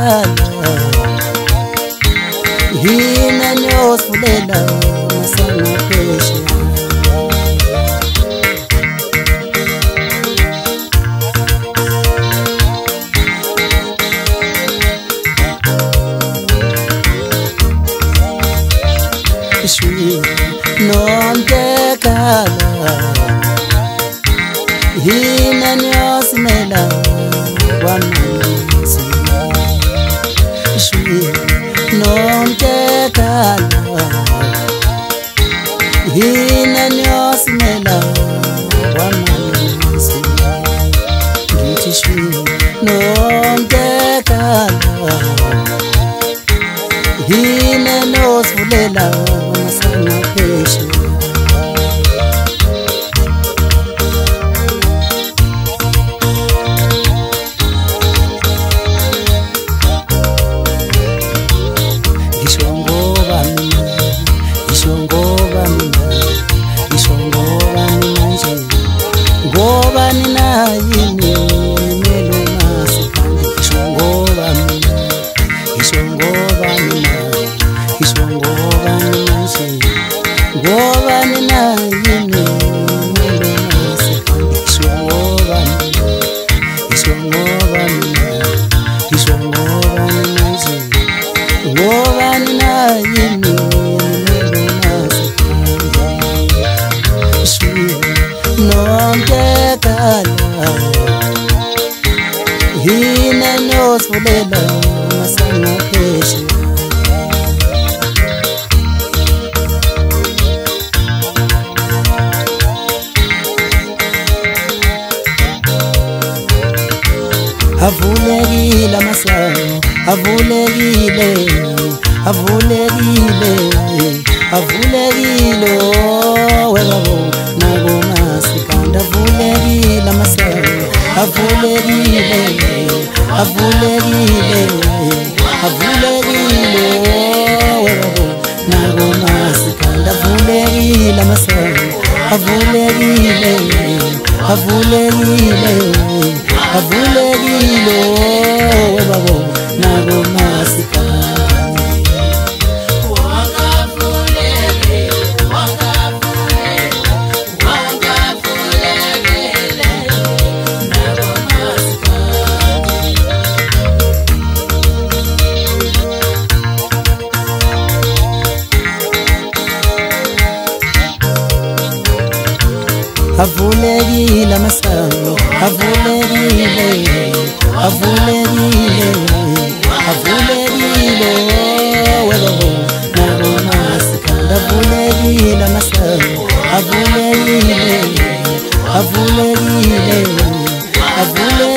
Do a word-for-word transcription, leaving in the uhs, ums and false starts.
kala hina nyosulela masana pesha Shwi nonte kala hina nyosulela wanasi Shwi nonte kala hina nyosulela wanasi Ngithi shwi nonte kala hina nyosulela masana pesha Ishongoba mina ishongoba mina ishongoba mina nje ngoba nina yini nimelo masikandi ishongoba mina ishongoba mina ishongoba mina nje ngoba nina yini nimelo masikandi ishongoba mina ishongoba mina ishongoba mina nje ngoba nina yini nimelo masikandi Shwi nonke kala hina nyosulela masana pesha Avulekile amasango avulekile avulekile avulekile webabo nako masikanda avulekile amasango avulekile avulekile avulekile webabo nako masikanda avulekile amasango avulekile avulekile avulekile webabo nako masikandi wakavulekile wakavulekile wakavulekile nako masikandi avulekile amasango avulekile avulekile avulekile webabo nako masikanda avulekile amasango avulekile avulekile avulekile